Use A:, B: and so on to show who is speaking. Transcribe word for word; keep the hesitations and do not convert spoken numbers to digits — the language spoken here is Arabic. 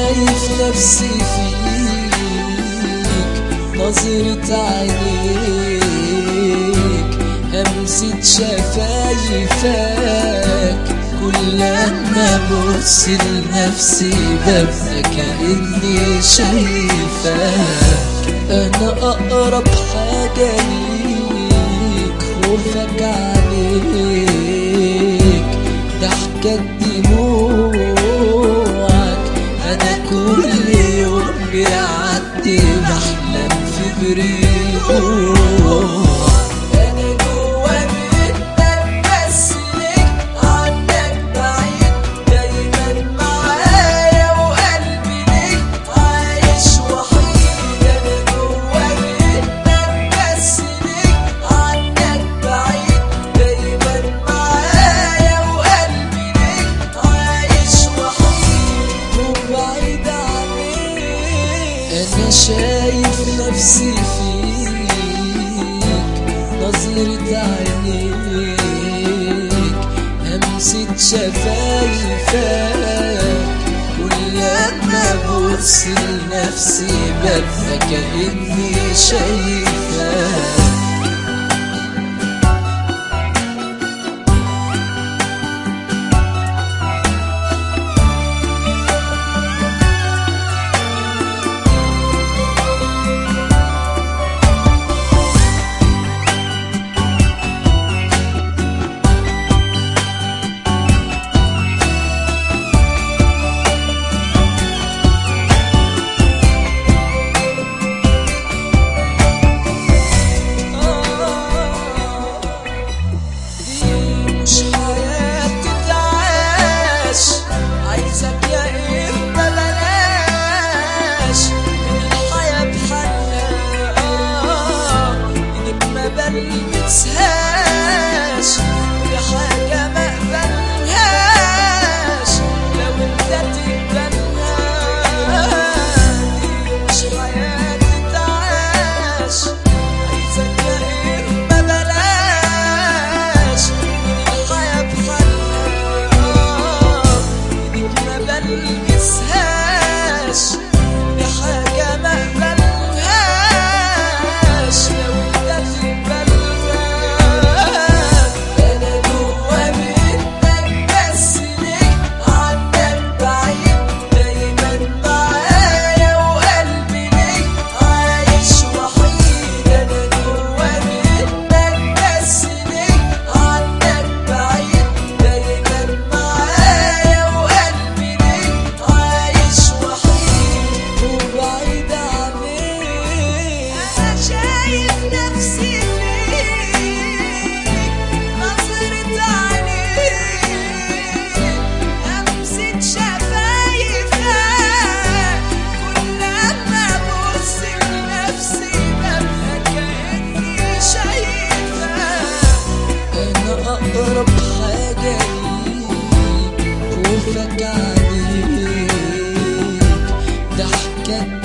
A: شايف نفسي فيك، نظرة عينيك، همسة شفايفك، كل لما ابص لنفسي ببقى كأني شايفك. انا اقرب حاجة ليك، خوفك عليك، ضحكك دموعك، انا كل يوم بيعدي بحلم في بريقك. أنا شايف نفسي فيك، نظرة عينيك، همسة شفايفك، كل لما ابص لنفسي ببقى كأني شايفك. ملمسهاش دي حاجة ما اقبلهاش، لو انت تقبلها دي مش حياة تتعاش. عايزك يا اما بلاش من الحياة بحالها، ايديك ما بلمسهاش دي حاجة ما اقبلهاش، لو انت تقبلها. أقرب حاجة ليك، خوفك عليك، ضحكك